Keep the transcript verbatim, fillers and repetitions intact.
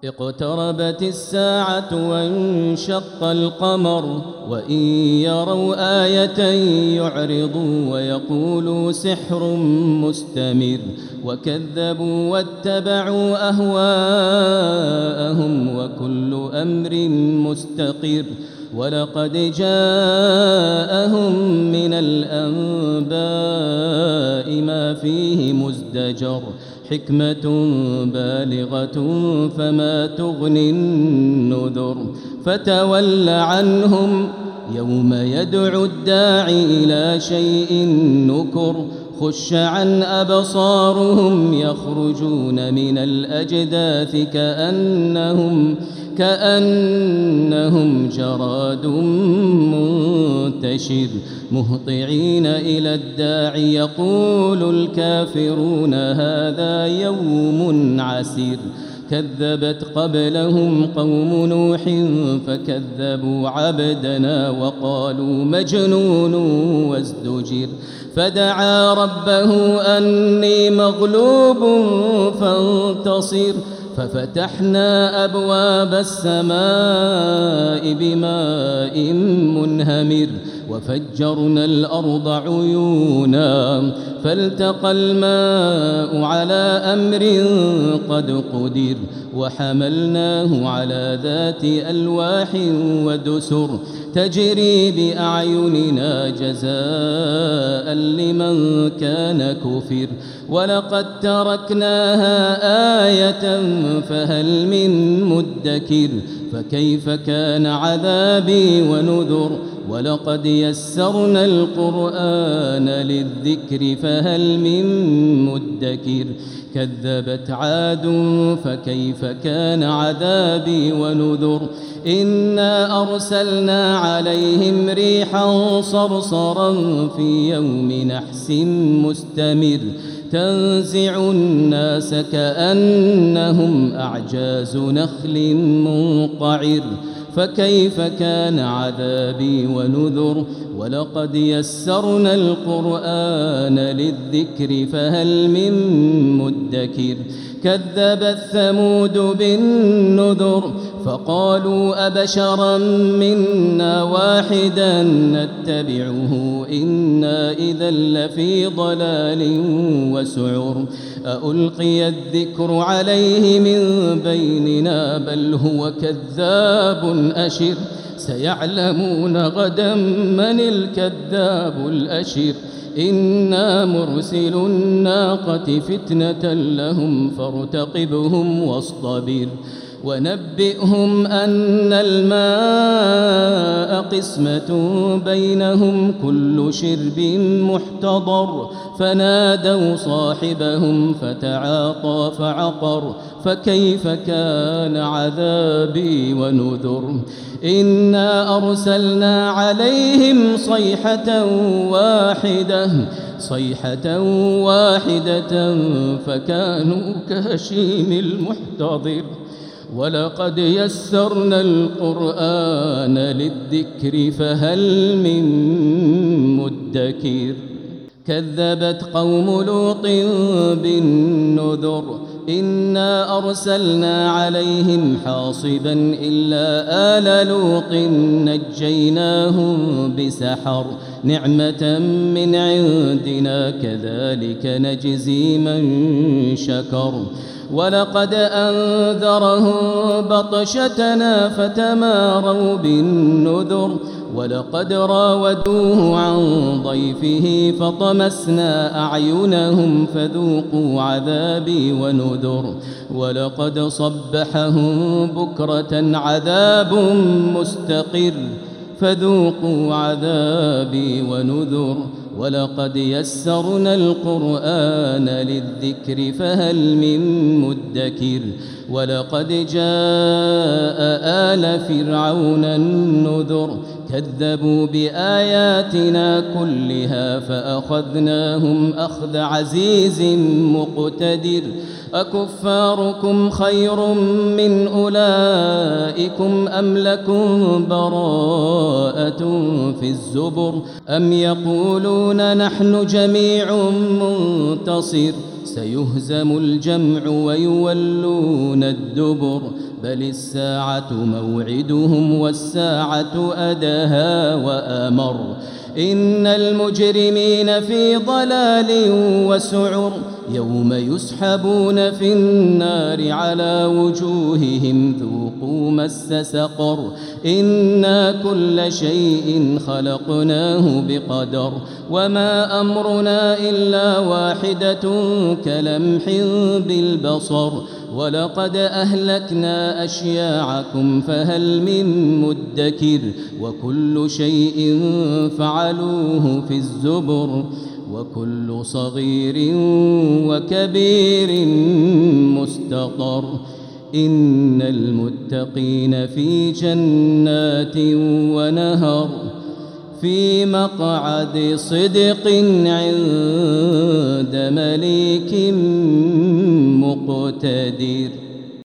اقتربت الساعة وانشق القمر وإن يروا آية يعرضوا ويقولوا سحر مستمر وكذبوا واتبعوا أهواءهم وكل أمر مستقر ولقد جاءهم من الأنباء ما فيه مزدجر حكمة بالغة فما تغني النذر فتول عنهم يوم يدعو الداعي إلى شيء نكر خش عن أبصارهم يخرجون من الأجداث كأنهم كأنهم جراد منتشر مهطعين إلى الداعي يقول الكافرون هذا يوم عسير كذبت قبلهم قوم نوح فكذبوا عبدنا وقالوا مجنون وازدجر فدعا ربه أني مغلوب فانتصر ففتحنا أبواب السماء بماء منهمر وفجرنا الأرض عيونا فالتقى الماء على أمر قد قدر وحملناه على ذات ألواح ودسر تجري بأعيننا جزاء لمن كان كفر ولقد تركناها آية فهل من مدكر فكيف كان عذابي ونذر ولقد يسرنا القرآن للذكر فهل من مدكر كذبت عاد فكيف كان عذابي ونذر إنا أرسلنا عليهم ريحا صرصرا في يوم نحس مستمر تنزع الناس كأنهم أعجاز نخل منقعر فكيف كان عذابي ونذر ولقد يسرنا القرآن للذكر فهل من مدكر كذبت ثمود بالنذر فقالوا أبشرا منا واحدا نتبعه إنا إذا لفي ضلال وسعر ألقي الذكر عليه من بيننا بل هو كذاب أشر سيعلمون غدا من الكذاب الأشر إنا مرسل الناقة فتنة لهم فارتقبهم واصطبر ونبئهم أن الماء قسمة بينهم كل شرب محتضر فنادوا صاحبهم فتعاطى فعقر فكيف كان عذابي ونذر إنا أرسلنا عليهم صيحة واحدة صيحة واحدة فكانوا كهشيم المحتضر ولقد يسرنا القرآن للذكر فهل من مدكر كذبت قوم لوط بالنذر إنا أرسلنا عليهم حاصبا إلا آل لوط نجيناهم بسحر نعمة من عندنا كذلك نجزي من شكر ولقد أنذرهم بطشتنا فتماروا بالنذر ولقد راودوه عن ضيفه فطمسنا أعينهم فذوقوا عذابي ونذر ولقد صبحهم بكرة عذاب مستقر فذوقوا عذابي ونذر ولقد يسرنا القرآن للذكر فهل من مدكر ولقد جاء آل فرعون النذر كذبوا بآياتنا كلها فأخذناهم أخذ عزيز مقتدر أكفاركم خير من أولئكم أم لكم براءة في الزبر أم يقولون نحن جميع منتصر سيهزم الجمع ويولون الدبر بل الساعة موعدهم والساعة أدهى وأمر إن المجرمين في ضلال وسعر يوم يسحبون في النار على وجوههم ذوقوا مس سقر إنا كل شيء خلقناه بقدر وما أمرنا إلا واحدة كلمح بالبصر ولقد أهلكنا أشياعكم فهل من مدكر وكل شيء فعلوه في الزبر وكل صغير وكبير مستقر إن المتقين في جنات ونهر في مقعد صدق عند مليك مقتدر.